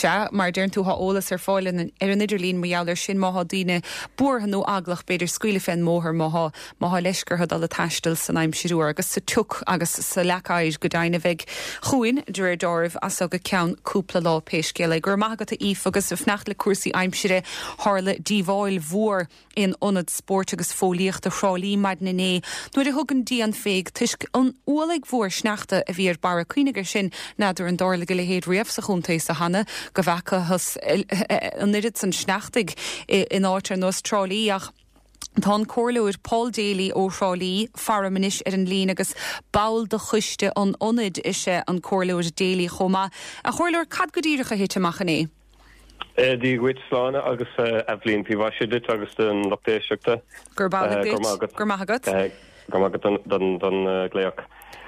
Se mar dearn tú ha ólas fáilin an idirlín muáler sin máth díine buórtha nó aglach beidir scuile féin móthir máth leisgur dal a taistil san aim siú agus sa tuk agus sa lecaid go daine bheith chuin dúir dormh as go ceann cúpla lá péiscéile gur maigad a íf agus fnacht le cuasaí aimsire hála díháil mhór in onad sport agus fólíocht a chrálí maid na né. Nuair a thugann dían féig tuisc an ualaigh mhór sneachta a bhíar bara cuineagar sin nadidir an dála go le héad riamh sa chuntaí sa hana go bhhecha an irid san sneachtaigh in áitir nó Austrrálaíach. Tá cóirleúir Paul Daly ó Rálí faramanis an lín agus bail de chuiste an onid ise an cóirleúir Daly chomá. A chóirleúir cad go dírecha héiteachchan é? Dí ghuiid sláánna agus Evelyn Píhaisiide agus den loptéisiachta. Gur maigad? Gur maigad don gléach.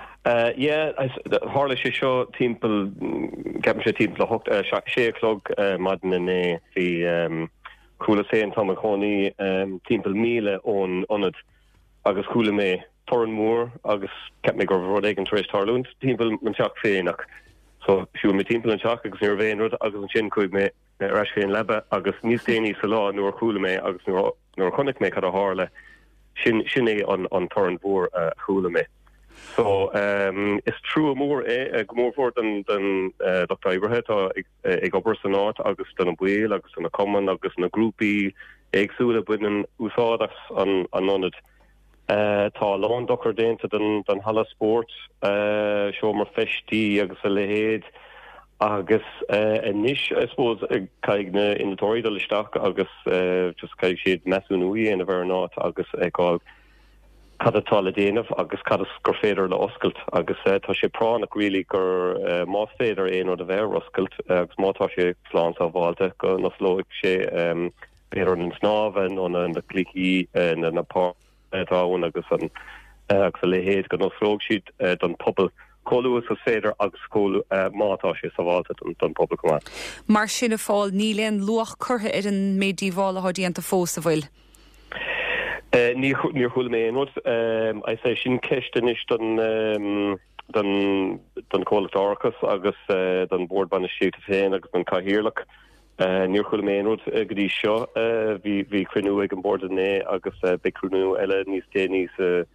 Hála sé seo timppel ceapan sé timppla séclog madna né hí coolla sé an tá choní timppel míle ón onad agus coolla mé Torran Mór agus ceap mé gur bhród ag an tuéis tarlúnt timppel an teach féinach. So siú mé timppel an teach agus nuair bhéin rud agus an sin chuig mé reis féin lebe agus níos déanaí sa lá nuair coolla mé agus nuair chonig mé cad a hála sin é an Torran Mór coolla mé. So is true mór gomórfór den Dr. Ibrahim ag obair san áit agus den an bhuiil agus an a common agus na grúpi agsúla buinean úsáidas an onad. Tá lán dochar dénta den hala sport seo mar festí agus a lehéad agus níis I suppose caig na inatóirí isteach agus just caig siad meúí in a bhar náit agus agáil cad atá le déanamh agus cad gur féidir le oscailt agus tá sé pránach rilí gur má féidir éon ó a bheith oscailt agus mátá sé slán á bháilte go na slóigh sé féidir an snábhan ó na clicí na pátáin agus agus a lehéad go nó slóg siad don pobl choúas a féidir agus scóú mátá sé sa bháilte don pobl gomáin. Mar sinna fáil níléon luach curtha ar an méidíhála hodíanta fós a bhfuil. Níor chuil mé éonrod. I say sin ceistan is don cólachtárachas agus don bord ban siúta féin agus don caithíirlach. Níor chuil mé éonrod go dtí seo bhí cruinú ag an bord né agus becrúnú eile níos déanaí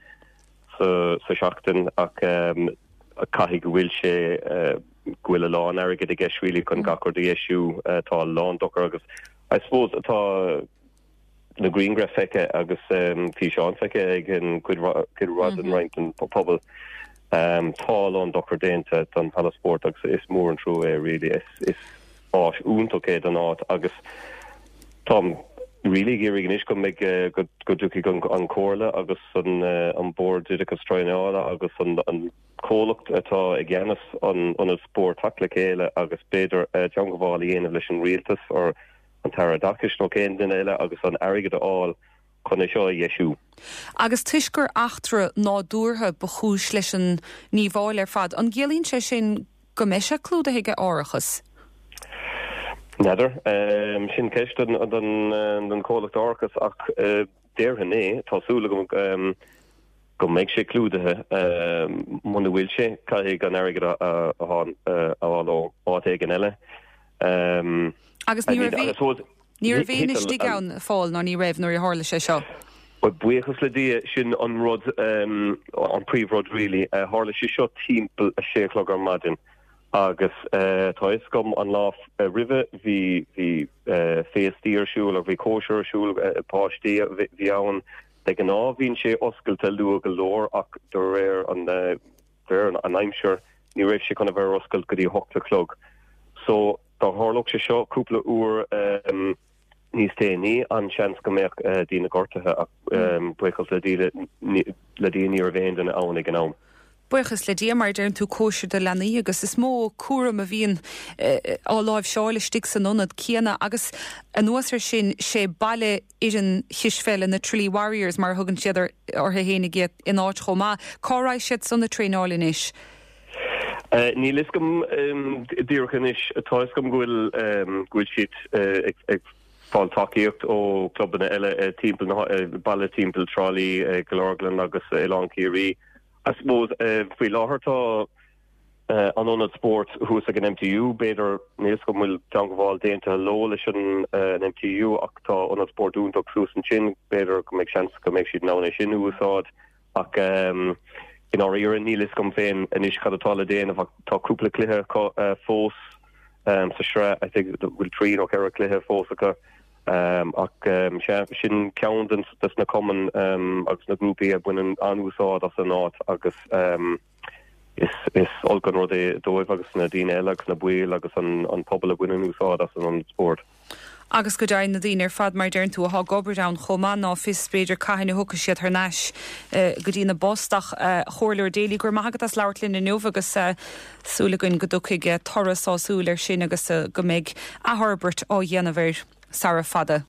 sa seachtain ach caithí go bhfuil sé gohfuil a lán airgid a gceishuaí chun gacur de issue tá lán dochar agus I suppose atá na Greengraf feice agus fi seán feice ag an cuid rod an reint an pobl tá an dochar dénta don hala sport agus is mór an trú really is áis úntaché an áit agus Tom really géirí gan is go méid go dúki an cóla agus an board agus straála agus an cólacht atá ag gceannas an sport tacla chéile agus beidir John goháil dhéanamh leis an rialtas or an taradachis nó céin den eile agus an airgad áil chun seo dhéisiú. Agus tuisgur achtra ná dúrtha ba chúis leis an níomháil ar fad an ggéalíonn sé sin go meise clúda hiige áireachas. Neidir sin ceist den cólacht áchas ach déirtha né tásúla go méid sé clúdathe muna bhfuil sé caiigh an airgad áil áit ag an eile. Agus níor bhéine tí gan fáil ná ní raibh nuair hála sé seo. Buchas le dí sin an rud an príomhrod rilí hála sé seo timppel a séchlog ar maidin agus tá is gom an lá rive hí féastíarsúil a bhí cóisiirsúil páistí bhí ann de gan ná bhín sé oscailte lu go leor ach do réir an aimseir ní raibh sé chuna bhar oscailt go dtí 8:00. So tá hálach sé seo cúpla úr níos déanaí an seans go méach dína gortathe ach buchas le daoine ar bhéin den ann ag an am. Buchas le dí mar dearn tú cóisiir de lenaí agus is mó cuaram a bhíon á láimh seála stig san nonad céanna agus an nuasar sin sé baile ar an chiisfeile na Trilly Warriors mar thugann siad ortha héna géad in áit chomá. Cáráid siad san na tréáilin is. Ní lis gom díorchan is atá gom gúil siad ag fáil takeíocht ó clubbanna eile baile timppel Trolley Glorglan agus Elan Curie. I suppose fao láthairtá an sport who's like an MTU better needs come will John Gval into low an MTU acta on sport doing to cruise and chin better make chance to make shit now shin who thought in our ear Neelis come fain and ish cut a tall day and if I talk couple clear force so sure I think we'll try no care clear force sin count and that's na common agus na groupie when an saw that's a not agus is all gan rode dóibh agus na dine agus na buil agus an pobl a winning saw that's an sport. Agus go dain na dtíine ar fad mar dearn tú a goberdown chomán ná fis beidir caiine thuca siad th neis go dtí na bostach chóirleir déala gur maigad as leirlinn in nuamh agus súlagann go dúchaige torras ásúil ar sin agus go méid a Herbert ó dhéanamh Sara fada.